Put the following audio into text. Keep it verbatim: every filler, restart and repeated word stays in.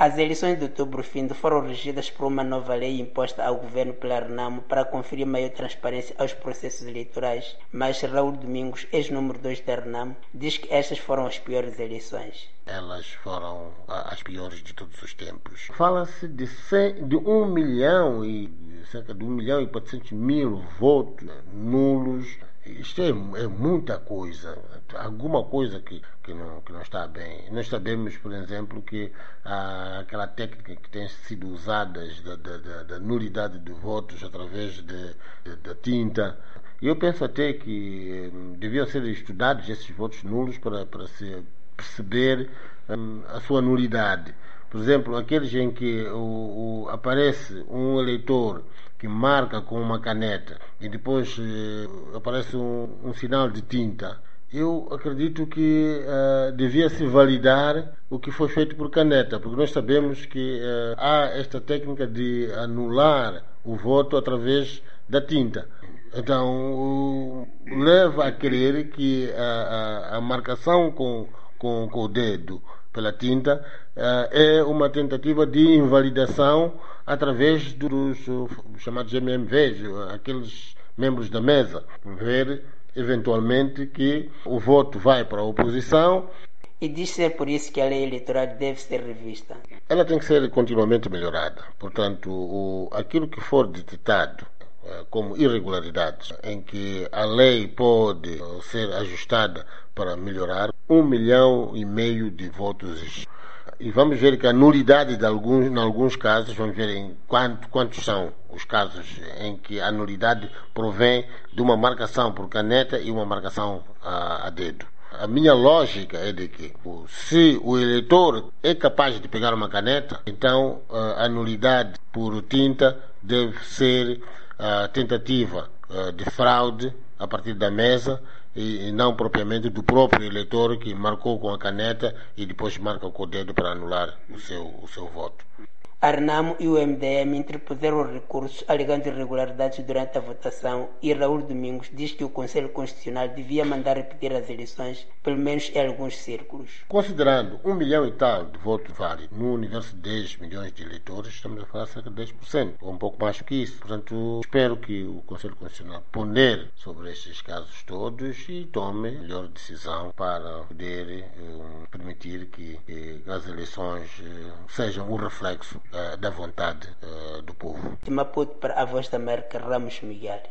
As eleições de outubro findo foram regidas por uma nova lei imposta ao governo pela Renamo para conferir maior transparência aos processos eleitorais, mas Raul Domingos, ex-número dois da Renamo, diz que estas foram as piores eleições. Elas foram as piores de todos os tempos. Fala-se de, de um milhão e cerca de um milhão e quatrocentos mil votos nulos. Isto é, é muita coisa, alguma coisa que, que, não, que não está bem. Nós sabemos, por exemplo, que ah, aquela técnica que tem sido usada da, da, da nulidade de votos através de, de, de tinta. Eu penso até que hum, deviam ser estudados esses votos nulos para, para se perceber hum, a sua nulidade. Por exemplo, aqueles em que o, o, aparece um eleitor que marca com uma caneta e depois eh, aparece um, um sinal de tinta. Eu acredito que uh, devia-se validar o que foi feito por caneta, porque nós sabemos que uh, há esta técnica de anular o voto através da tinta. Então, uh, leva a crer que a, a, a marcação com, com, com o dedo pela tinta uh, é uma tentativa de invalidação através dos uh, chamados M M Vs, aqueles membros da mesa, ver eventualmente que o voto vai para a oposição. E diz ser por isso que a lei eleitoral deve ser revista. Ela tem que ser continuamente melhorada. Portanto, o, aquilo que for detectado uh, como irregularidades, em que a lei pode uh, ser ajustada para melhorar, um milhão e meio de votos. E vamos ver que a nulidade de alguns, em alguns casos, vamos ver em quanto, quantos são os casos em que a nulidade provém de uma marcação por caneta e uma marcação a, a dedo. A minha lógica é de que se o eleitor é capaz de pegar uma caneta, então a nulidade por tinta deve ser a tentativa de fraude a partir da mesa e não propriamente do próprio eleitor que marcou com a caneta e depois marca com o dedo para anular o seu, o seu voto. A Renamo e o M D M interpuseram recursos alegando irregularidades durante a votação e Raul Domingos diz que o Conselho Constitucional devia mandar repetir as eleições, pelo menos em alguns círculos. Considerando um milhão e tal de votos válidos no universo de dez milhões de eleitores, estamos a falar cerca de dez por cento, ou um pouco mais do que isso. Portanto, espero que o Conselho Constitucional pondere sobre estes casos todos e tome a melhor decisão para poder um, permitir que, que as eleições uh, sejam um reflexo da vontade uh, do povo. De Maputo para a Voz da América, Ramos Miguel.